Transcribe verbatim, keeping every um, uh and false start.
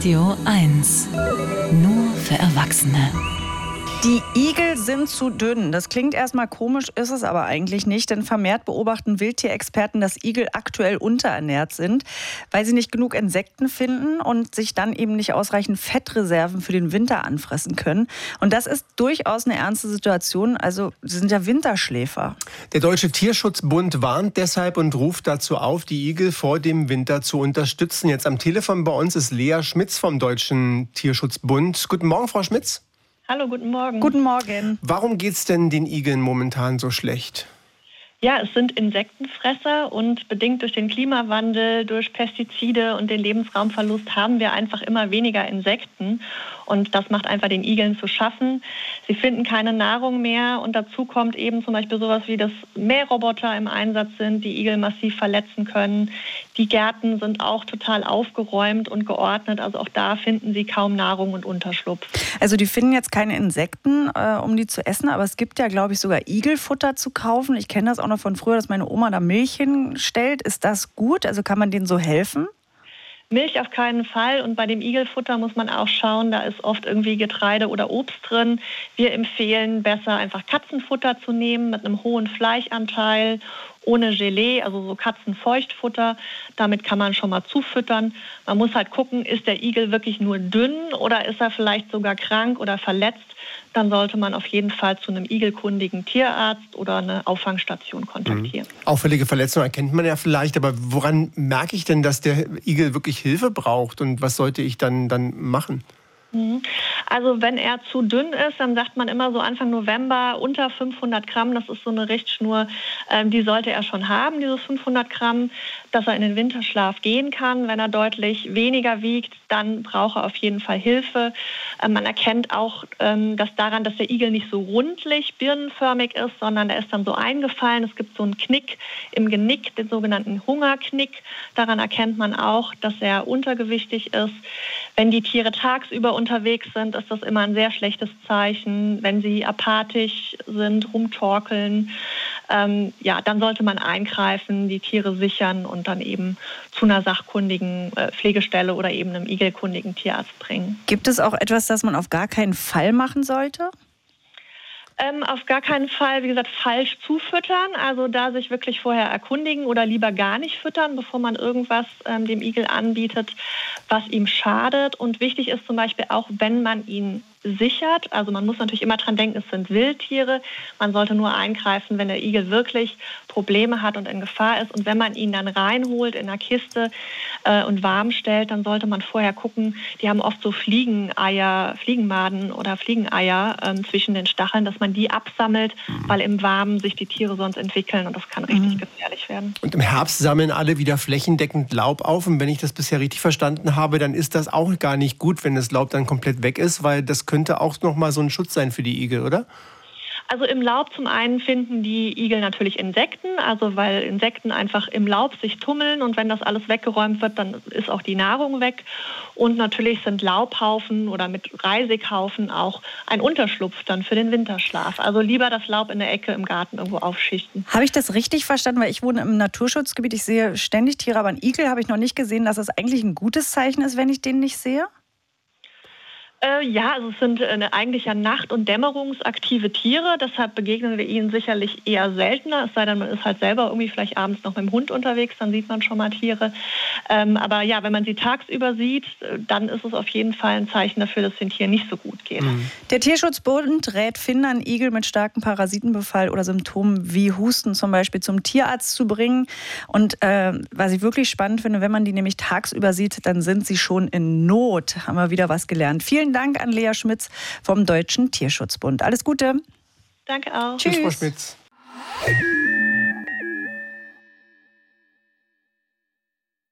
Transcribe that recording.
Radio eins. Nur für Erwachsene. Die Igel sind zu dünn. Das klingt erstmal komisch, ist es aber eigentlich nicht. Denn vermehrt beobachten Wildtierexperten, dass Igel aktuell unterernährt sind, weil sie nicht genug Insekten finden und sich dann eben nicht ausreichend Fettreserven für den Winter anfressen können. Und das ist durchaus eine ernste Situation. Also sie sind ja Winterschläfer. Der Deutsche Tierschutzbund warnt deshalb und ruft dazu auf, die Igel vor dem Winter zu unterstützen. Jetzt am Telefon bei uns ist Lea Schmitz vom Deutschen Tierschutzbund. Guten Morgen, Frau Schmitz. Hallo, guten Morgen. Guten Morgen. Warum geht es denn den Igeln momentan so schlecht? Ja, es sind Insektenfresser und bedingt durch den Klimawandel, durch Pestizide und den Lebensraumverlust haben wir einfach immer weniger Insekten. Und das macht einfach den Igeln zu schaffen. Sie finden keine Nahrung mehr und dazu kommt eben zum Beispiel sowas wie, dass Mähroboter im Einsatz sind, die Igel massiv verletzen können. Die Gärten sind auch total aufgeräumt und geordnet, also auch da finden sie kaum Nahrung und Unterschlupf. Also die finden jetzt keine Insekten, äh, um die zu essen, aber es gibt ja, glaube ich, sogar Igelfutter zu kaufen. Ich kenne das auch noch von früher, dass meine Oma da Milch hinstellt. Ist das gut? Also kann man denen so helfen? Milch auf keinen Fall und bei dem Igelfutter muss man auch schauen, da ist oft irgendwie Getreide oder Obst drin. Wir empfehlen besser einfach Katzenfutter zu nehmen mit einem hohen Fleischanteil, ohne Gelee, also so Katzenfeuchtfutter. Damit kann man schon mal zufüttern. Man muss halt gucken, ist der Igel wirklich nur dünn oder ist er vielleicht sogar krank oder verletzt? Dann sollte man auf jeden Fall zu einem igelkundigen Tierarzt oder eine Auffangstation kontaktieren. Mhm. Auffällige Verletzungen erkennt man ja vielleicht, aber woran merke ich denn, dass der Igel wirklich Hilfe braucht und was sollte ich dann, dann machen? Also wenn er zu dünn ist, dann sagt man immer so Anfang November unter fünfhundert Gramm, das ist so eine Richtschnur, ähm, die sollte er schon haben, diese fünfhundert Gramm, dass er in den Winterschlaf gehen kann. Wenn er deutlich weniger wiegt, dann braucht er auf jeden Fall Hilfe. Ähm, man erkennt auch ähm, das daran, dass der Igel nicht so rundlich, birnenförmig ist, sondern der ist dann so eingefallen. Es gibt so einen Knick im Genick, den sogenannten Hungerknick. Daran erkennt man auch, dass er untergewichtig ist. Wenn die Tiere tagsüber unterwegs sind, ist das immer ein sehr schlechtes Zeichen. Wenn sie apathisch sind, rumtorkeln, ähm, ja, dann sollte man eingreifen, die Tiere sichern und dann eben zu einer sachkundigen äh, Pflegestelle oder eben einem igelkundigen Tierarzt bringen. Gibt es auch etwas, das man auf gar keinen Fall machen sollte? Ähm, auf gar keinen Fall, wie gesagt, falsch zufüttern. Also da sich wirklich vorher erkundigen oder lieber gar nicht füttern, bevor man irgendwas ähm, dem Igel anbietet, was ihm schadet. Und wichtig ist zum Beispiel auch, wenn man ihn sichert. Also man muss natürlich immer dran denken, es sind Wildtiere. Man sollte nur eingreifen, wenn der Igel wirklich Probleme hat und in Gefahr ist. Und wenn man ihn dann reinholt in einer Kiste äh, und warm stellt, dann sollte man vorher gucken, die haben oft so Fliegeneier, Fliegenmaden oder Fliegeneier ähm, zwischen den Stacheln, dass man die absammelt, mhm. weil im Warmen sich die Tiere sonst entwickeln und das kann richtig mhm. gefährlich werden. Und im Herbst sammeln alle wieder flächendeckend Laub auf. Und wenn ich das bisher richtig verstanden habe, dann ist das auch gar nicht gut, wenn das Laub dann komplett weg ist, weil das könnte auch noch mal so ein Schutz sein für die Igel, oder? Also im Laub zum einen finden die Igel natürlich Insekten, also weil Insekten einfach im Laub sich tummeln und wenn das alles weggeräumt wird, dann ist auch die Nahrung weg. Und natürlich sind Laubhaufen oder mit Reisighaufen auch ein Unterschlupf dann für den Winterschlaf. Also lieber das Laub in der Ecke im Garten irgendwo aufschichten. Habe ich das richtig verstanden? Weil ich wohne im Naturschutzgebiet, ich sehe ständig Tiere, aber einen Igel habe ich noch nicht gesehen, dass es eigentlich ein gutes Zeichen ist, wenn ich den nicht sehe? Äh, ja, also es sind äh, eigentlich ja nacht- und dämmerungsaktive Tiere, deshalb begegnen wir ihnen sicherlich eher seltener, es sei denn, man ist halt selber irgendwie vielleicht abends noch mit dem Hund unterwegs, dann sieht man schon mal Tiere. Ähm, aber ja, wenn man sie tagsüber sieht, dann ist es auf jeden Fall ein Zeichen dafür, dass es den Tieren nicht so gut geht. Mhm. Der Tierschutzbund rät Findern, Igel mit starkem Parasitenbefall oder Symptomen wie Husten zum Beispiel zum Tierarzt zu bringen. Und äh, was ich wirklich spannend finde, wenn man die nämlich tagsüber sieht, dann sind sie schon in Not. Haben wir wieder was gelernt. Vielen Dank an Lea Schmitz vom Deutschen Tierschutzbund. Alles Gute. Danke auch. Tschüss. Tschüss, Frau Schmitz.